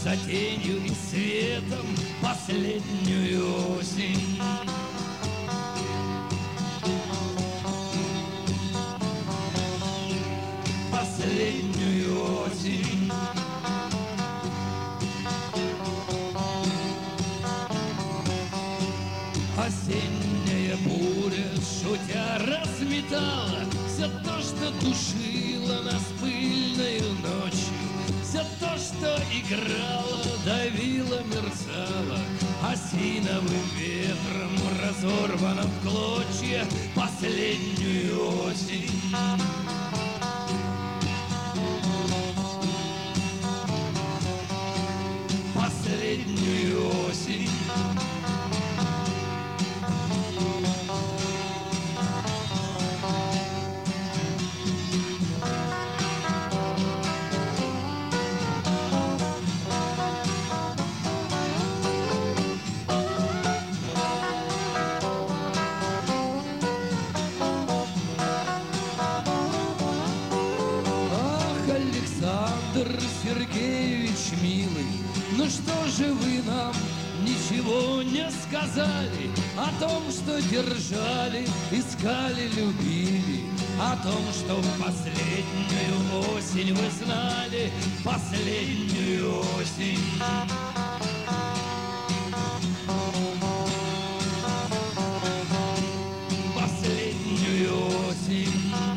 за тенью и светом последнюю осень. Последнюю осень. Осенняя буря, шутя, разметала все то, что душило нас пыльною ночью, все то, что играло, давило, мерцало, осиновым ветром разорвано в клочья последнюю осень. Последнюю осень. Александр Сергеевич, милый, ну что же вы нам ничего не сказали о том, что держали, искали, любили, о том, что в последнюю осень вы знали, последнюю осень. Последнюю осень.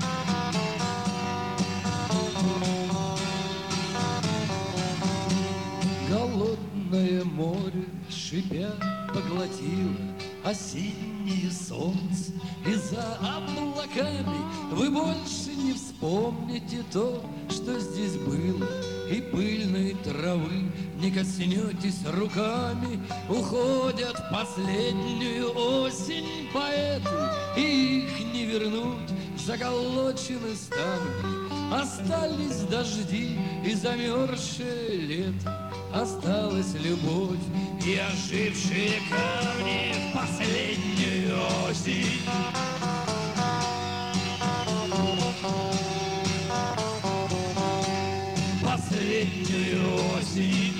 Голодное море, шипя, поглотило осеннее солнце, и за облаками вы больше не вспомните то, что здесь было, и пыльной травы не коснетесь руками. Уходят в последнюю осень поэты, и их не вернуть, заколочены станки. Остались дожди и замерзшее лето, осталась любовь и ожившие камни в последнюю осень. Последнюю осень.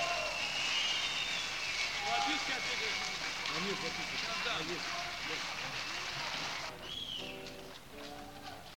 Они записывают.